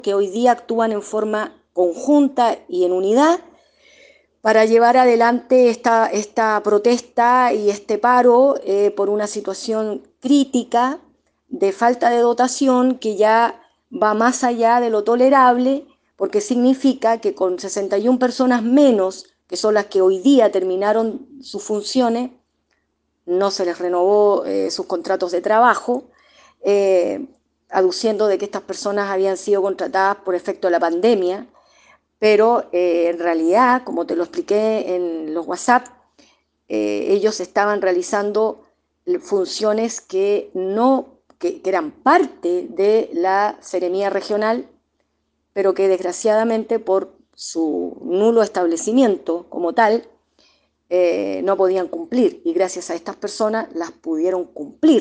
que hoy día actúan en forma conjunta y en unidad para llevar adelante esta protesta y este paro por una situación crítica de falta de dotación que ya va más allá de lo tolerable, porque significa que con 61 personas menos, que son las que hoy día terminaron sus funciones, no se les renovó sus contratos de trabajo, eh, aduciendo de que estas personas habían sido contratadas por efecto de la pandemia, pero en realidad, como te lo expliqué en los WhatsApp, ellos estaban realizando funciones que eran parte de la Seremía Regional, pero que desgraciadamente por su nulo establecimiento como tal, no podían cumplir, y gracias a estas personas las pudieron cumplir.